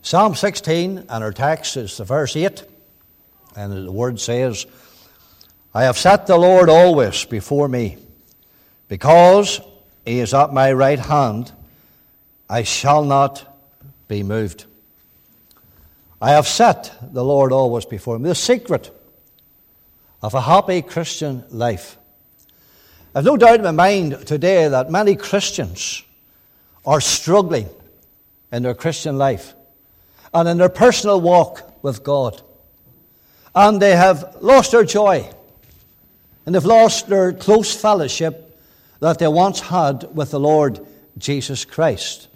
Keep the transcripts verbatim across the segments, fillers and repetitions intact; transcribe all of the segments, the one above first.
Psalm sixteen, and our text is the verse eight, and the word says, I have set the Lord always before me. Because he is at my right hand, I shall not be moved. I have set the Lord always before me. The secret of a happy Christian life. I have no doubt in my mind today that many Christians are struggling in their Christian life and in their personal walk with God. And they have lost their joy, and they've lost their close fellowship that they once had with the Lord Jesus Christ.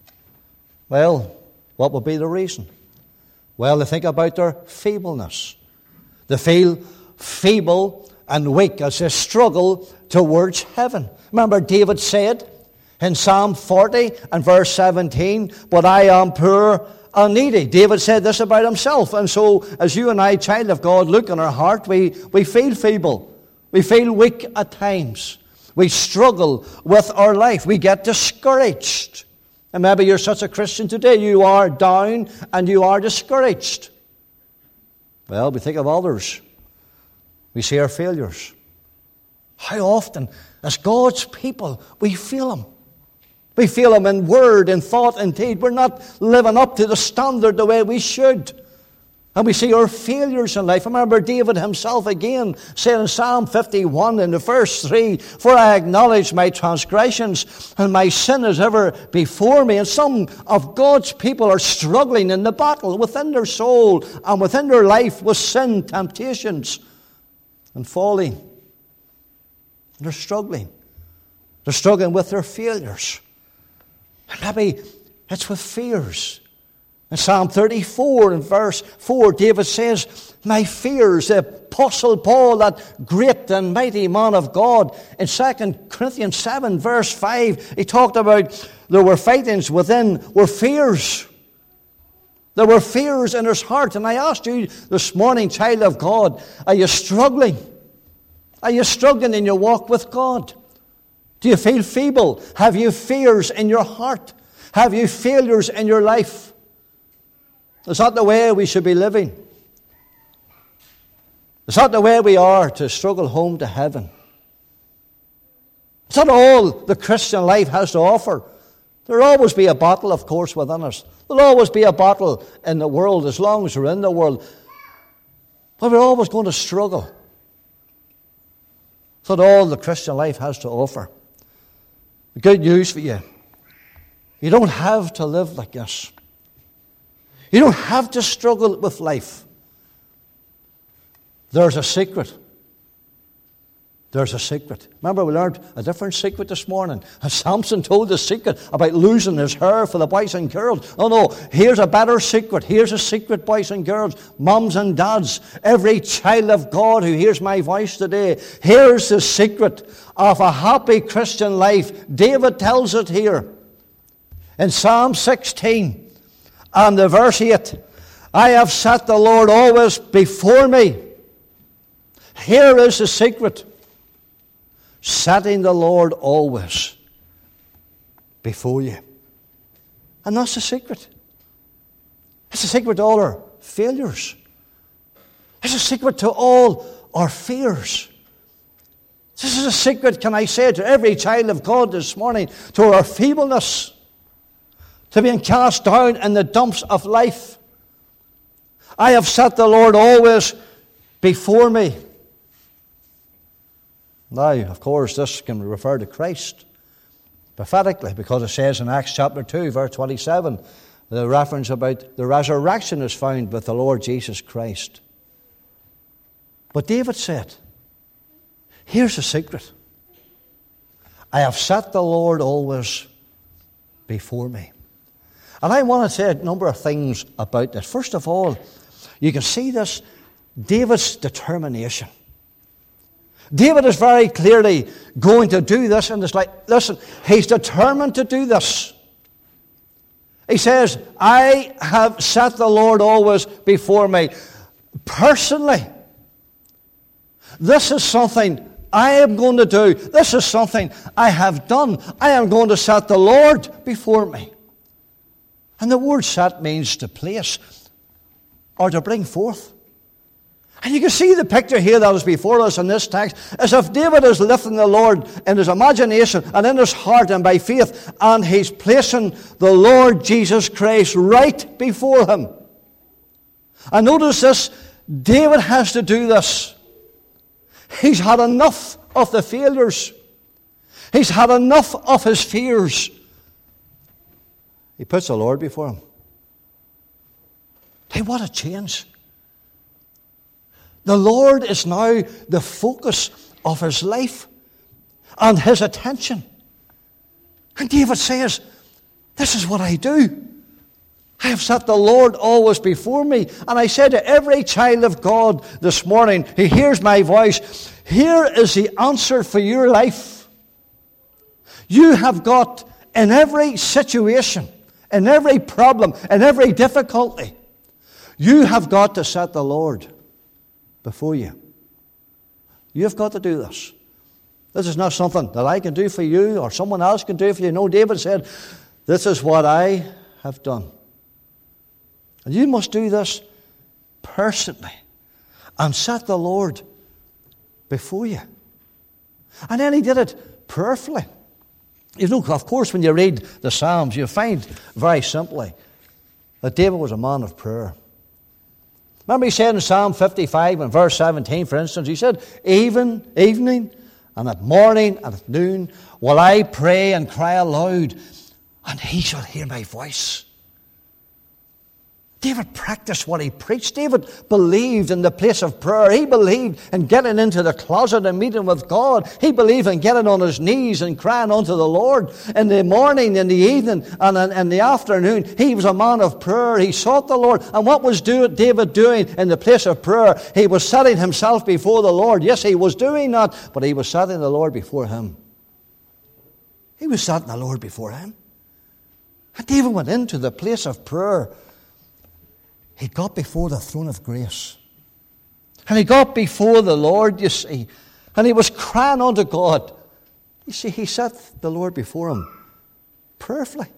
Well, what would be the reason? Well, they think about their feebleness. They feel feeble and weak as they struggle towards heaven. Remember, David said in Psalm forty and verse seventeen, but I am poor and needy. David said this about himself. And so, as you and I, child of God, look in our heart, we, we feel feeble. We feel weak at times. We struggle with our life. We get discouraged. And maybe you're such a Christian today. You are down and you are discouraged. Well, we think of others. We see our failures. How often, as God's people, we feel them. We feel them in word, in thought, in deed. We're not living up to the standard the way we should. And we see our failures in life. Remember, David himself again said in Psalm fifty-one in the verse three, for I acknowledge my transgressions, and my sin is ever before me. And some of God's people are struggling in the battle within their soul and within their life with sin, temptations, and falling. They're struggling. They're struggling with their failures. And maybe it's with fears. In Psalm thirty-four and verse four, David says, my fears, the Apostle Paul, that great and mighty man of God. In Second Corinthians seven verse five, he talked about there were fightings within, were fears. There were fears in his heart. And I asked you this morning, child of God, are you struggling? Are you struggling in your walk with God? Do you feel feeble? Have you fears in your heart? Have you failures in your life? Is that the way we should be living? Is that the way we are to struggle home to heaven? Is that all the Christian life has to offer? There will always be a battle, of course, within us. There will always be a battle in the world as long as we're in the world. But we're always going to struggle. That's all the Christian life has to offer. Good news for you. You don't have to live like this. You don't have to struggle with life. There's a secret. There's a secret. Remember, we learned a different secret this morning. And Samson told the secret about losing his hair for the boys and girls. Oh no, here's a better secret. Here's a secret, boys and girls, mums and dads, every child of God who hears my voice today. Here's the secret of a happy Christian life. David tells it here in Psalm sixteen and the verse eight. I have set the Lord always before me. Here is the secret. Setting the Lord always before you. And that's the secret. It's a secret to all our failures. It's a secret to all our fears. This is a secret, can I say, to every child of God this morning, to our feebleness, to being cast down in the dumps of life. I have set the Lord always before me. Now, of course, this can refer to Christ prophetically, because it says in Acts chapter two, verse twenty-seven, the reference about the resurrection is found with the Lord Jesus Christ. But David said, here's the secret. I have set the Lord always before me. And I want to say a number of things about this. First of all, you can see this, David's determination. David is very clearly going to do this, and it's like, listen, he's determined to do this. He says, I have set the Lord always before me. Personally, this is something I am going to do. This is something I have done. I am going to set the Lord before me. And the word set means to place or to bring forth. And you can see the picture here that is before us in this text, as if David is lifting the Lord in his imagination and in his heart and by faith, and he's placing the Lord Jesus Christ right before him. And notice this, David has to do this. He's had enough of the failures. He's had enough of his fears. He puts the Lord before him. Hey, what a change. The Lord is now the focus of his life and his attention. And David says, this is what I do. I have set the Lord always before me. And I said to every child of God this morning who hears my voice, here is the answer for your life. You have got in every situation, in every problem, in every difficulty, you have got to set the Lord before you. You've got to do this. This is not something that I can do for you or someone else can do for you. No, David said, this is what I have done. And you must do this personally and set the Lord before you. And then he did it prayerfully. You know, of course, when you read the Psalms, you find very simply that David was a man of prayer. Remember he said in Psalm fifty-five and verse seventeen, for instance, he said, Even, evening and at morning and at noon will I pray and cry aloud, and he shall hear my voice. David practiced what he preached. David believed in the place of prayer. He believed in getting into the closet and meeting with God. He believed in getting on his knees and crying unto the Lord. In the morning, in the evening, and in, in the afternoon, he was a man of prayer. He sought the Lord. And what was do, David doing in the place of prayer? He was setting himself before the Lord. Yes, he was doing that, but he was setting the Lord before him. He was setting the Lord before him. And David went into the place of prayer. He got before the throne of grace. And he got before the Lord, you see. And he was crying unto God. You see, he set the Lord before him prayerfully.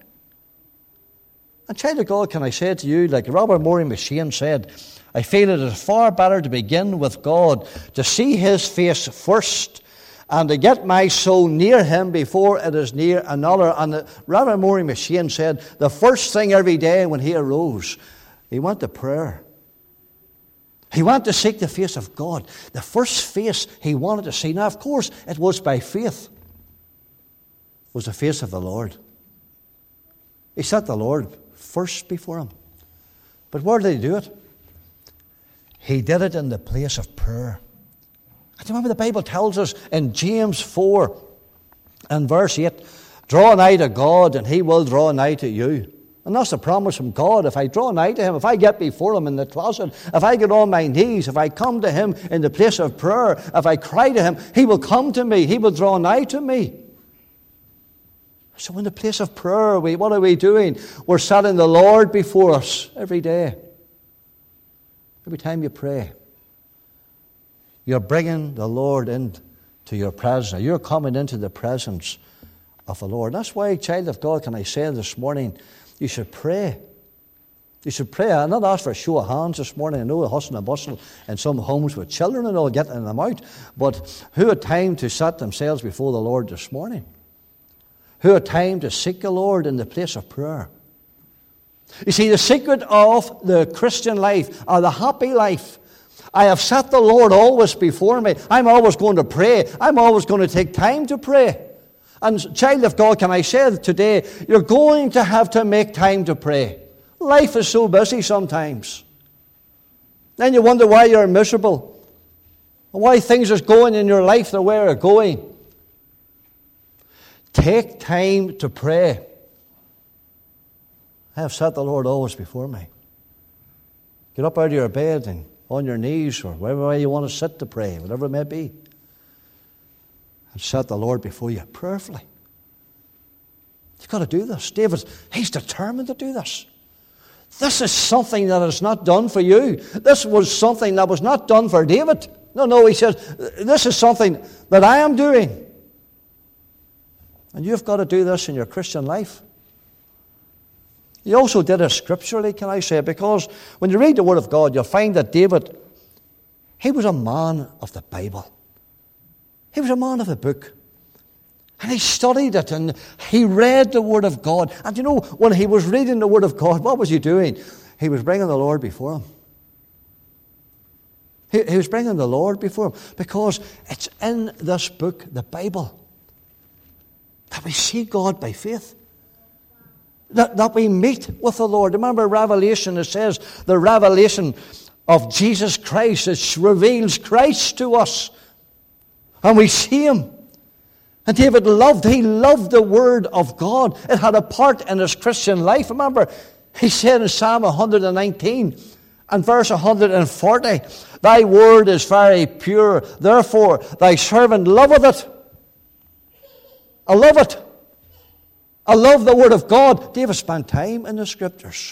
And child of God, can I say to you, like Robert Murray M'Cheyne said, I feel it is far better to begin with God, to see his face first, and to get my soul near him before it is near another. And Robert Murray M'Cheyne said, the first thing every day when he arose, he went to prayer. He went to seek the face of God. The first face he wanted to see. Now, of course, it was by faith. It was the face of the Lord. He set the Lord first before him. But where did he do it? He did it in the place of prayer. And remember, the Bible tells us in James four and verse eight, draw nigh to God and he will draw nigh to you. And that's the promise from God. If I draw nigh to him, if I get before him in the closet, if I get on my knees, if I come to him in the place of prayer, if I cry to him, he will come to me. He will draw nigh to me. So in the place of prayer, we, what are we doing? We're setting the Lord before us every day. Every time you pray, you're bringing the Lord into your presence. You're coming into the presence of the Lord. That's why, child of God, can I say this morning, you should pray. You should pray. I'm not asked for a show of hands this morning. I know a hustle and a bustle in some homes with children and all getting them out. But who had time to set themselves before the Lord this morning? Who had time to seek the Lord in the place of prayer? You see, the secret of the Christian life, or the happy life, I have set the Lord always before me. I'm always going to pray. I'm always going to take time to pray. And child of God, can I say today, you're going to have to make time to pray. Life is so busy sometimes. Then you wonder why you're miserable, why things are going in your life the way they're going. Take time to pray. I have set the Lord always before me. Get up out of your bed and on your knees or wherever way you want to sit to pray, whatever it may be. And set the Lord before you prayerfully. You've got to do this. David, he's determined to do this. This is something that is not done for you. This was something that was not done for David. No, no, he says, this is something that I am doing. And you've got to do this in your Christian life. He also did it scripturally, can I say, because when you read the Word of God, you'll find that David, he was a man of the Bible. He was a man of the book. And he studied it and he read the Word of God. And you know, when he was reading the Word of God, what was he doing? He was bringing the Lord before him. He, he was bringing the Lord before him because it's in this book, the Bible, that we see God by faith. That, that we meet with the Lord. Remember Revelation, it says the revelation of Jesus Christ. It reveals Christ to us. And we see Him. And David loved, he loved the Word of God. It had a part in his Christian life. Remember, he said in Psalm one nineteen and verse one forty, Thy Word is very pure, therefore Thy servant loveth it. I love it. I love the Word of God. David spent time in the Scriptures.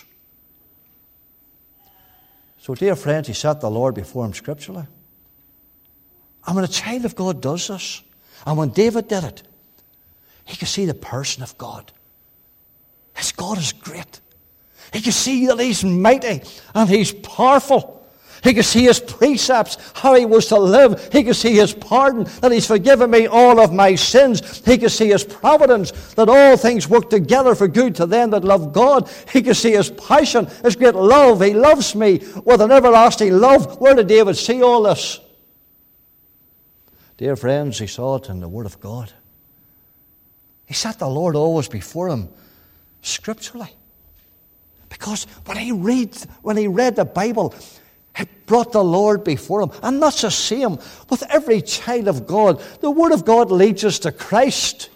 So, dear friends, he set the Lord before him scripturally. And when a child of God does this, and when David did it, he could see the person of God. His God is great. He could see that He's mighty and He's powerful. He could see His precepts, how He was to live. He could see His pardon, that He's forgiven me all of my sins. He could see His providence, that all things work together for good to them that love God. He could see His passion, His great love. He loves me with an everlasting love. Where did David see all this? Dear friends, he saw it in the Word of God. He set the Lord always before him scripturally. Because when he read, when he read the Bible, it brought the Lord before him. And that's the same with every child of God. The Word of God leads us to Christ.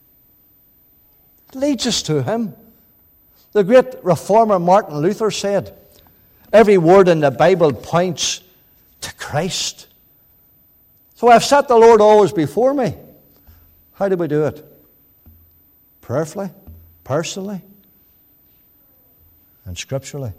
It leads us to Him. The great reformer Martin Luther said, every word in the Bible points to Christ. So I've set the Lord always before me. How do we do it? Prayerfully, personally, and scripturally.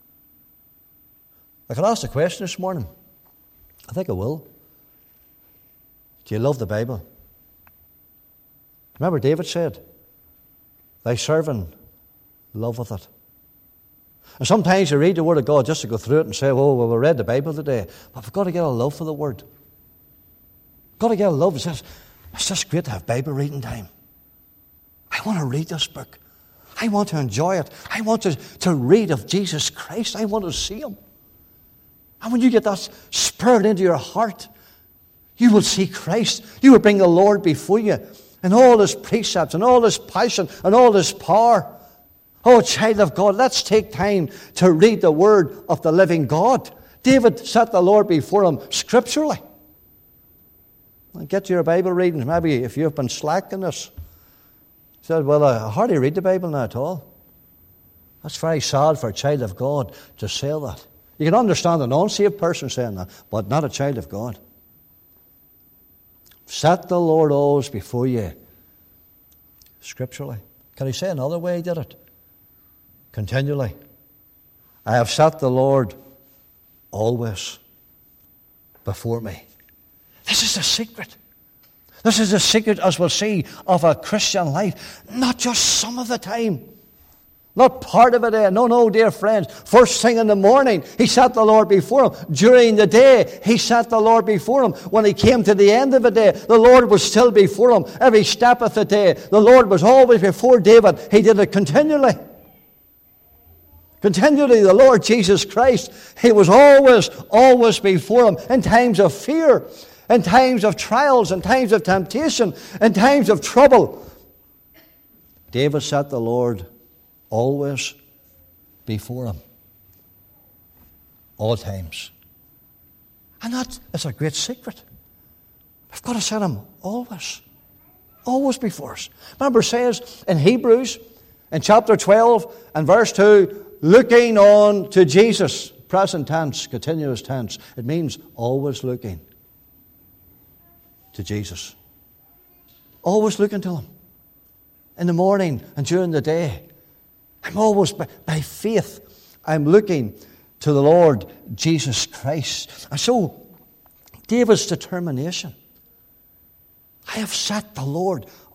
I can ask the question this morning. I think I will. Do you love the Bible? Remember David said, Thy servant loveth it. And sometimes you read the Word of God just to go through it and say, oh, well, we read the Bible today. But we've got to get a love for the Word. We've got to get a love. It says, it's just great to have Bible reading time. I want to read this book. I want to enjoy it. I want to, to read of Jesus Christ. I want to see Him. And when you get that Spirit into your heart, you will see Christ. You will bring the Lord before you and all His precepts and all His passion and all His power. Oh, child of God, let's take time to read the Word of the living God. David set the Lord before him scripturally. And get to your Bible readings. Maybe if you've been slack in this, said, well, I hardly read the Bible now at all. That's very sad for a child of God to say that. You can understand an unsaved person saying that, but not a child of God. Set the Lord always before you, scripturally. Can he say another way he did it? Continually. I have set the Lord always before me. This is the secret. This is the secret, as we'll see, of a Christian life. Not just some of the time. Not part of it. No, no, dear friends. First thing in the morning, he set the Lord before him. During the day, he set the Lord before him. When he came to the end of the day, the Lord was still before him. Every step of the day, the Lord was always before David. He did it continually. Continually, the Lord Jesus Christ, He was always, always before him in times of fear, in times of trials, in times of temptation, in times of trouble. David set the Lord always before him. All times. And that is a great secret. We've got to set him always. Always before us. Remember it says in Hebrews, in chapter twelve and verse two, looking on to Jesus. Present tense, continuous tense. It means always looking to Jesus. Always looking to Him. In the morning and during the day. I'm always, by, by faith, I'm looking to the Lord Jesus Christ. And so, David's determination. I have set the Lord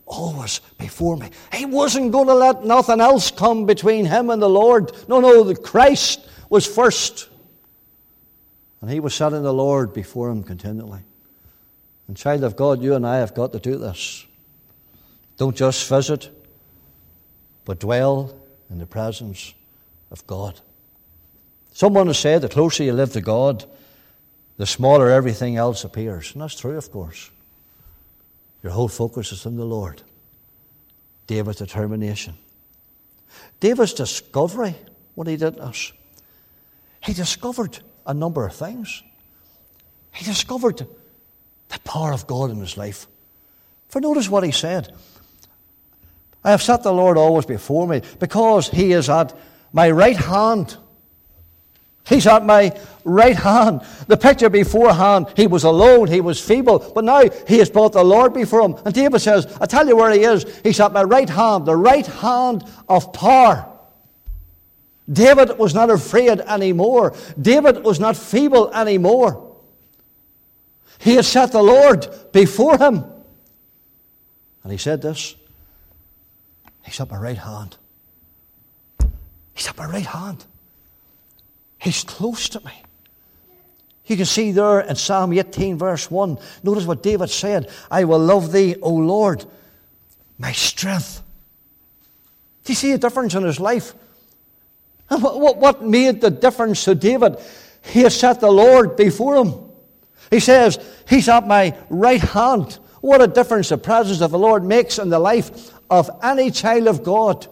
always before me. He wasn't going to let nothing else come between him and the Lord. No, no, the Christ was first. And he was setting the Lord before him continually. And child of God, you and I have got to do this. Don't just visit, but dwell in the presence of God. Someone has said the closer you live to God, the smaller everything else appears. And that's true, of course. Your whole focus is on the Lord. David's determination. David's discovery, what he did was, he discovered a number of things. He discovered the power of God in his life. For notice what he said. I have set the Lord always before me, because he is at my right hand. He's at my right hand. The picture beforehand, he was alone, he was feeble, but now he has brought the Lord before him. And David says, I tell you where he is. He's at my right hand, the right hand of power. David was not afraid anymore. David was not feeble anymore. He had set the Lord before him. And he said this, he's at my right hand. He's at my right hand. He's close to me. You can see there in Psalm eighteen, verse one, notice what David said, I will love thee, O Lord, my strength. Do you see a difference in his life? And what, what made the difference to David? He has set the Lord before him. He says, he's at my right hand. What a difference the presence of the Lord makes in the life of any child of God.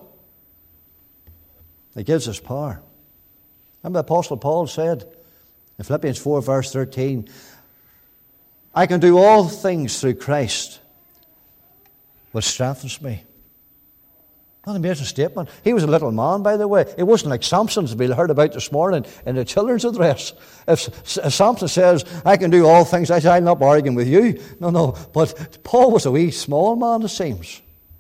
It gives us power. Remember the Apostle Paul said in Philippians four, verse thirteen, I can do all things through Christ, which strengthens me. Not an amazing statement. He was a little man, by the way. It wasn't like Samson, as we heard about this morning in the children's address. If, if Samson says, I can do all things, I say, I'm not arguing with you. No, no. But Paul was a wee small man, it seems.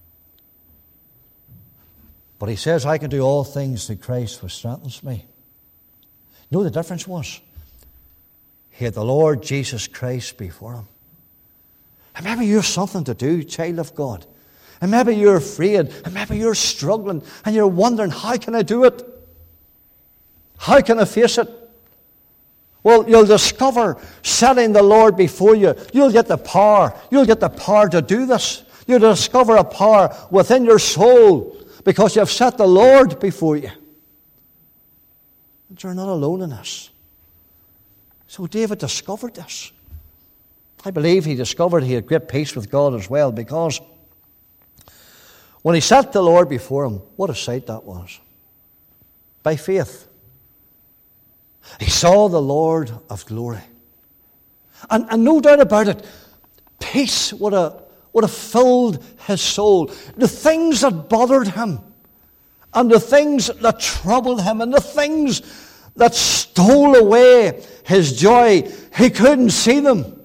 But he says, I can do all things through Christ, which strengthens me. You know what the difference was? He had the Lord Jesus Christ before him. And maybe you have something to do, child of God. And maybe you're afraid, and maybe you're struggling, and you're wondering, how can I do it? How can I face it? Well, you'll discover, setting the Lord before you, you'll get the power. You'll get the power to do this. You'll discover a power within your soul, because you've set the Lord before you. And you're not alone in this. So David discovered this. I believe he discovered he had great peace with God as well, because when he set the Lord before him, what a sight that was. By faith, he saw the Lord of glory. And, and no doubt about it, peace would have, would have filled his soul. The things that bothered him, and the things that troubled him, and the things that stole away his joy, he couldn't see them.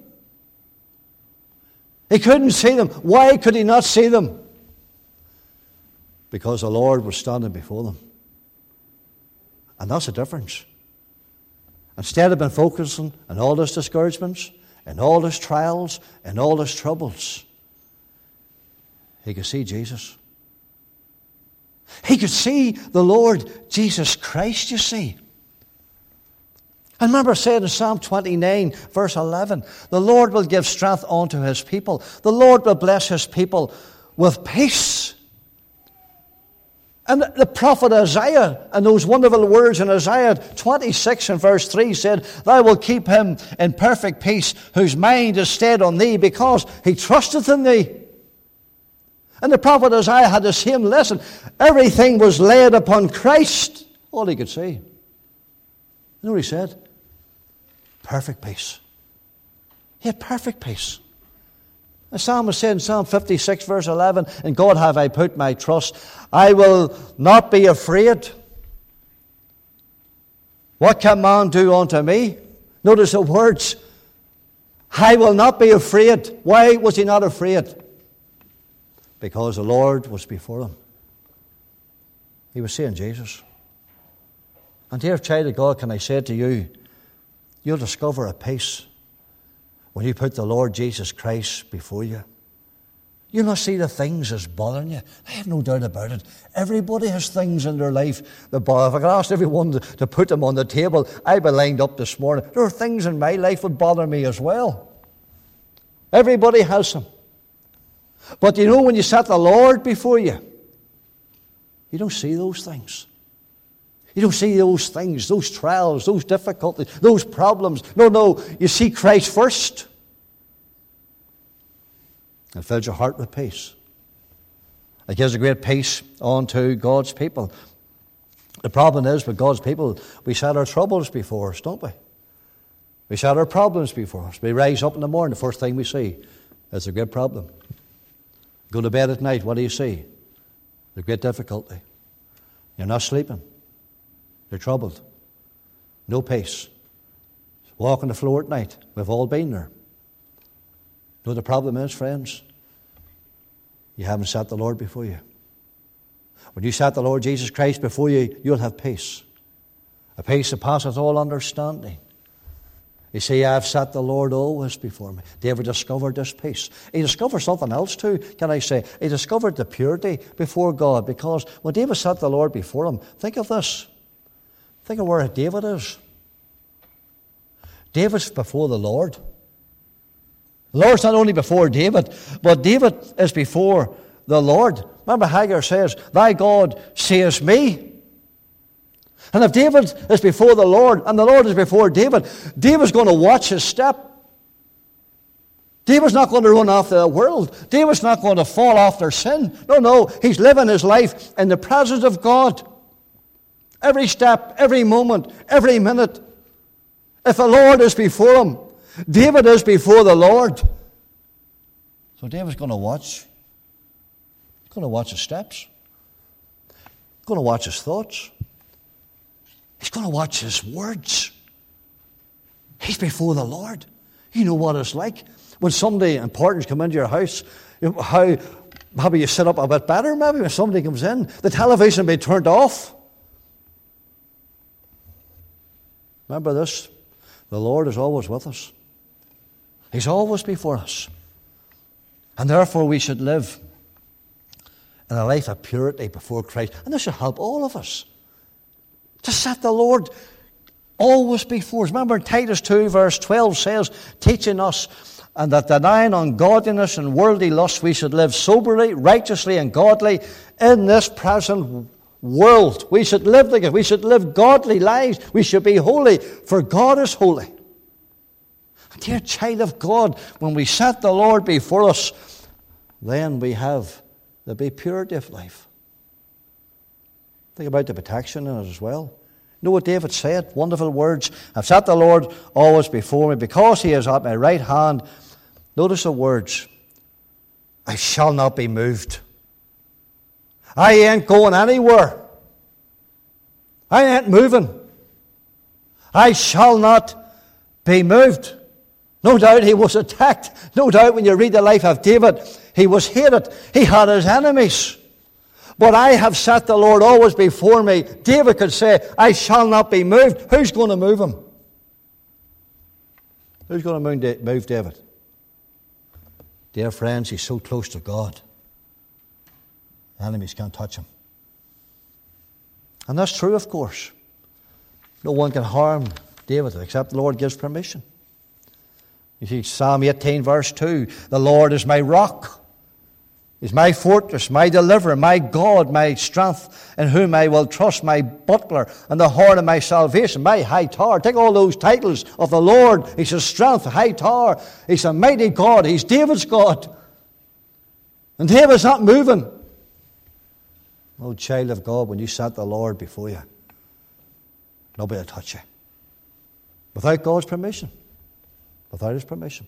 He couldn't see them. Why could he not see them? Because the Lord was standing before them. And that's the difference. Instead of being focusing on all his discouragements, and all his trials, and all his troubles, he could see Jesus. He could see the Lord Jesus Christ, you see. I remember saying in Psalm twenty-nine, verse eleven, the Lord will give strength unto his people. The Lord will bless his people with peace. And the prophet Isaiah, and those wonderful words in Isaiah twenty-six and verse three said, Thou wilt keep him in perfect peace, whose mind is stayed on thee, because he trusteth in thee. And the prophet Isaiah had the same lesson. Everything was laid upon Christ. All he could see. You know what he said? Perfect peace. He had perfect peace. The psalmist said in Psalm fifty-six, verse eleven, In God have I put my trust. I will not be afraid. What can man do unto me? Notice the words. I will not be afraid. Why was he not afraid? Because the Lord was before him. He was seeing Jesus. And dear child of God, can I say to you, you'll discover a peace when you put the Lord Jesus Christ before you. You'll not see the things that's bothering you. I have no doubt about it. Everybody has things in their life that bother. If I could ask everyone to, to put them on the table, I'd be lined up this morning. There are things in my life that bother me as well. Everybody has them. But you know, when you set the Lord before you, you don't see those things. You don't see those things, those trials, those difficulties, those problems. No, no, you see Christ first. It fills your heart with peace. It gives a great peace unto God's people. The problem is, with God's people, we set our troubles before us, don't we? We set our problems before us. We rise up in the morning, the first thing we see is a great problem. Go to bed at night, what do you see? The great difficulty. You're not sleeping. You're troubled. No peace. Walk on the floor at night. We've all been there. You know what the problem is, friends? You haven't set the Lord before you. When you set the Lord Jesus Christ before you, you'll have peace. A peace that passeth all understanding. You see, I've set the Lord always before me. David discovered this peace. He discovered something else too, can I say? He discovered the purity before God, because when David set the Lord before him, think of this. Think of where David is. David's before the Lord. The Lord's not only before David, but David is before the Lord. Remember, Hagar says, "Thy God seest me." And if David is before the Lord, and the Lord is before David, David's going to watch his step. David's not going to run after the world. David's not going to fall after sin. No, no, he's living his life in the presence of God. Every step, every moment, every minute. If the Lord is before him, David is before the Lord. So David's going to watch. He's going to watch his steps. He's going to watch his thoughts. He's going to watch his words. He's before the Lord. You know what it's like when somebody important come into your house. You know, how maybe you sit up a bit better. Maybe when somebody comes in, the television will be turned off. Remember this: the Lord is always with us. He's always before us, and therefore we should live in a life of purity before Christ. And this should help all of us to set the Lord always before us. Remember, Titus two verse twelve says, teaching us, and that denying ungodliness and worldly lust, we should live soberly, righteously, and godly in this present world. We should live like it. We should live godly lives. We should be holy, for God is holy. Dear child of God, when we set the Lord before us, then we have the be purity of life. Think about the protection in it as well. You know what David said? Wonderful words. I've set the Lord always before me, because he is at my right hand. Notice the words. I shall not be moved. I ain't going anywhere. I ain't moving. I shall not be moved. No doubt he was attacked. No doubt when you read the life of David, he was hated. He had his enemies. But I have set the Lord always before me. David could say, I shall not be moved. Who's going to move him? Who's going to move David? Dear friends, he's so close to God. Enemies can't touch him. And that's true, of course. No one can harm David except the Lord gives permission. You see, Psalm eighteen verse two, the Lord is my rock. He's my fortress, my deliverer, my God, my strength, in whom I will trust, my buckler, and the horn of my salvation, my high tower. Take all those titles of the Lord. He's his strength, high tower. He's a mighty God. He's David's God. And David's not moving. Oh, child of God, when you set the Lord before you, nobody will touch you. Without God's permission. Without his permission.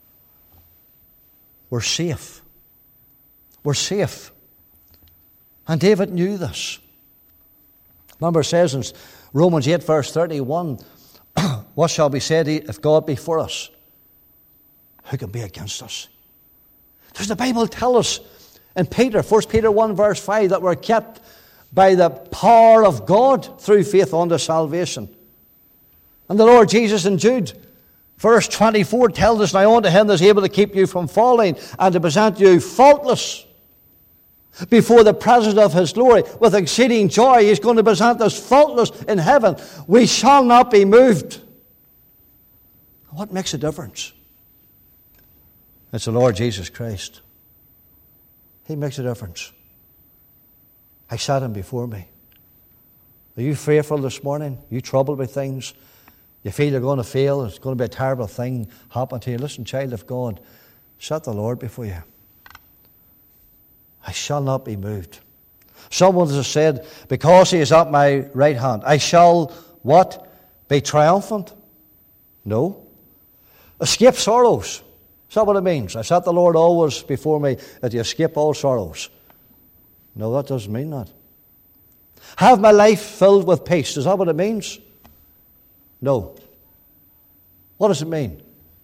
We're safe. We're safe. And David knew this. Remember, it says in Romans eight verse thirty-one, what shall be said if God be for us? Who can be against us? Does the Bible tell us in Peter, First Peter one verse five, that we're kept by the power of God through faith unto salvation? And the Lord Jesus in Jude Verse twenty-four tells us, now unto him that is able to keep you from falling and to present you faultless before the presence of his glory with exceeding joy. He's going to present us faultless in heaven. We shall not be moved. What makes a difference? It's the Lord Jesus Christ. He makes a difference. I set him before me. Are you fearful this morning? Are you troubled with things? You feel you're going to fail. It's going to be a terrible thing happen to you. Listen, child of God, set the Lord before you. I shall not be moved. Someone has said, because he is at my right hand, I shall, what? Be triumphant? No. Escape sorrows. Is that what it means? I set the Lord always before me, that you escape all sorrows. No, that doesn't mean that. Have my life filled with peace. Is that what it means? No. What does it mean?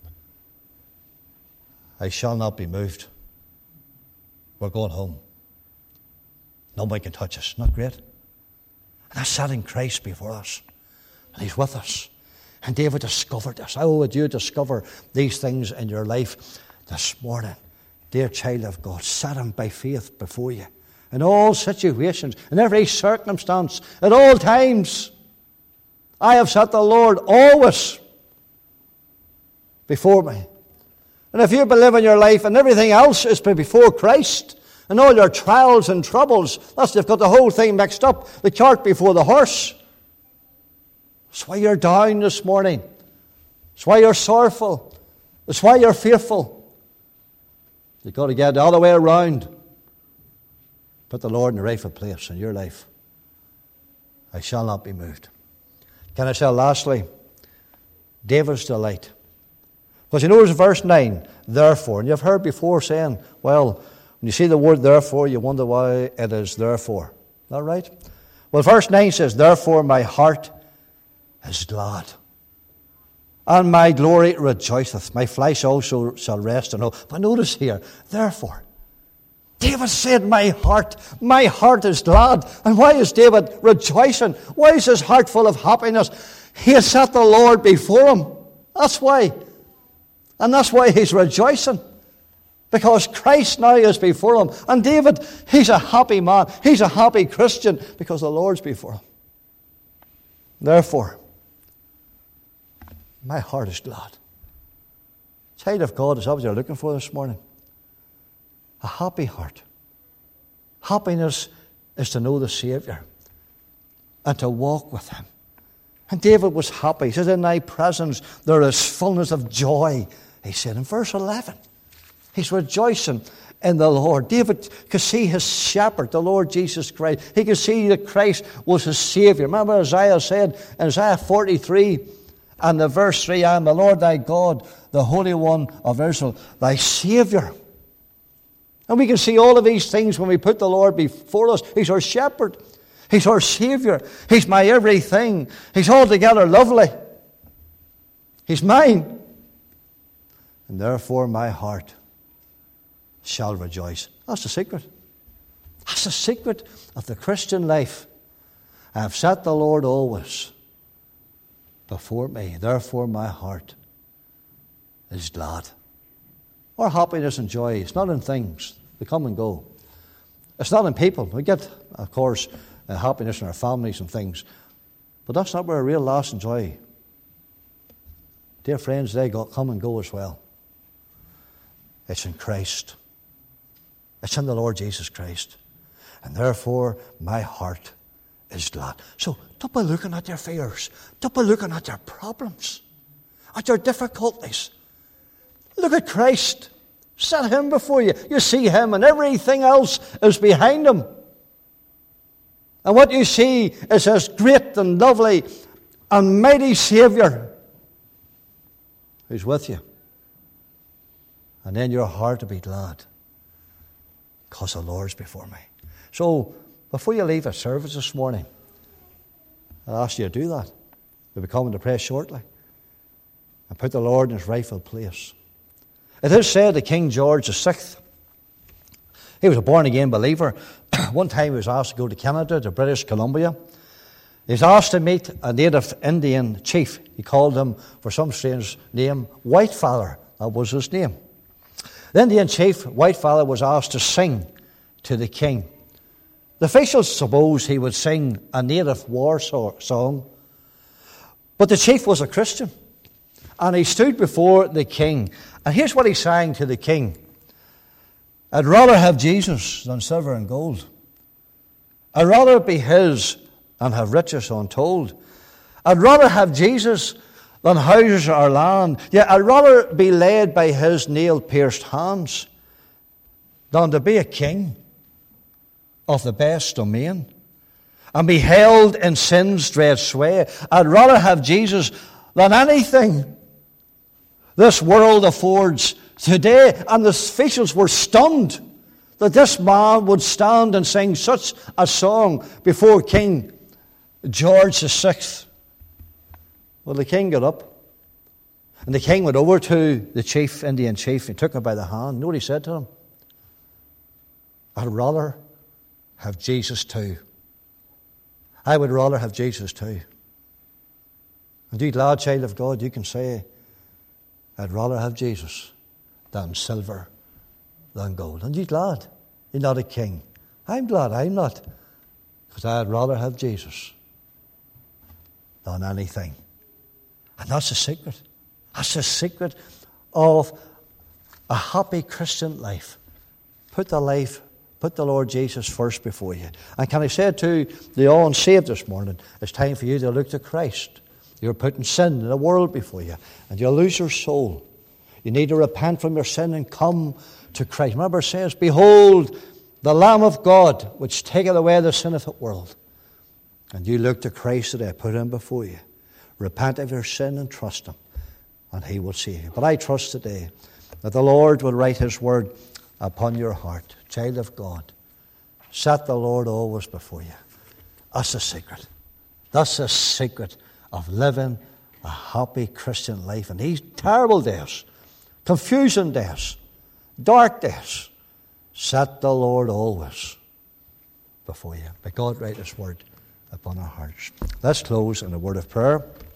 I shall not be moved. We're going home. Nobody can touch us. Not great? And that's setting Christ before us. And he's with us. And David discovered this. How would you discover these things in your life this morning? Dear child of God, set him by faith before you. In all situations, in every circumstance, at all times. I have set the Lord always before me. And if you believe in your life and everything else is before Christ, and all your trials and troubles, that's you've got the whole thing mixed up, the cart before the horse. That's why you're down this morning. That's why you're sorrowful. That's why you're fearful. You've got to get the other way around. Put the Lord in the rightful place in your life. I shall not be moved. Can I say lastly, David's delight. Because you notice verse nine, therefore. And you've heard before saying, well, when you see the word therefore, you wonder why it is therefore. Is that right? Well, verse nine says, therefore my heart is glad, and my glory rejoiceth. My flesh also shall rest and hope. But notice here, therefore. David said, my heart, my heart is glad. And why is David rejoicing? Why is his heart full of happiness? He has set the Lord before him. That's why. And that's why he's rejoicing. Because Christ now is before him. And David, he's a happy man. He's a happy Christian because the Lord's before him. Therefore, my heart is glad. Child of God, is that what you're looking for this morning? A happy heart. Happiness is to know the Saviour and to walk with him. And David was happy. He says, in thy presence there is fullness of joy, he said in verse eleven. He's rejoicing in the Lord. David could see his shepherd, the Lord Jesus Christ. He could see that Christ was his Saviour. Remember Isaiah said in Isaiah forty-three and the verse three, I am the Lord thy God, the Holy One of Israel, thy Saviour. And we can see all of these things when we put the Lord before us. He's our shepherd. He's our Saviour. He's my everything. He's altogether lovely. He's mine. And therefore my heart shall rejoice. That's the secret. That's the secret of the Christian life. I have set the Lord always before me. Therefore my heart is glad. Our happiness and joy is not in things. They come and go. It's not in people. We get, of course, uh, happiness in our families and things. But that's not where a real lasting joy. Dear friends, they go, come and go as well. It's in Christ. It's in the Lord Jesus Christ. And therefore, my heart is glad. So, don't be looking at your fears. Don't be looking at your problems, at your difficulties. Look at Christ. Set him before you. You see him and everything else is behind him. And what you see is his great and lovely and mighty Saviour who's with you. And then your heart will be glad because the Lord's before me. So, before you leave a service this morning, I'll ask you to do that. We'll be coming to pray shortly. And put the Lord in his rightful place. It is said that King George the Sixth, he was a born-again believer. One time he was asked to go to Canada, to British Columbia. He's asked to meet a native Indian chief. He called him, for some strange name, Whitefather. That was his name. The Indian chief, Whitefather, was asked to sing to the king. The officials supposed he would sing a native war so- song, but the chief was a Christian, and he stood before the king. And here's what he sang to the king. I'd rather have Jesus than silver and gold. I'd rather be his and have riches untold. I'd rather have Jesus than houses or land. Yeah, I'd rather be led by his nail-pierced hands than to be a king of the best domain and be held in sin's dread sway. I'd rather have Jesus than anything this world affords today. And the officials were stunned that this man would stand and sing such a song before King George the Sixth. Well, the king got up, and the king went over to the chief, Indian chief, and took him by the hand. You know what he said to him? I'd rather have Jesus too. I would rather have Jesus too. And you glad, child of God, you can say, I'd rather have Jesus than silver, than gold. And you glad you're not a king. I'm glad I'm not, because I'd rather have Jesus than anything. And that's the secret. That's the secret of a happy Christian life. Put the life, put the Lord Jesus first before you. And can I say to the unsaved this morning, it's time for you to look to Christ. You're putting sin in the world before you, and you'll lose your soul. You need to repent from your sin and come to Christ. Remember it says, behold, the Lamb of God, which taketh away the sin of the world. And you look to Christ today, put him before you. Repent of your sin and trust him, and he will save you. But I trust today that the Lord will write his word upon your heart. Child of God, set the Lord always before you. That's the secret. That's the secret of living a happy Christian life in these terrible days, confusing days, dark days. Set the Lord always before you. May God write his word upon our hearts. Let's close in a word of prayer.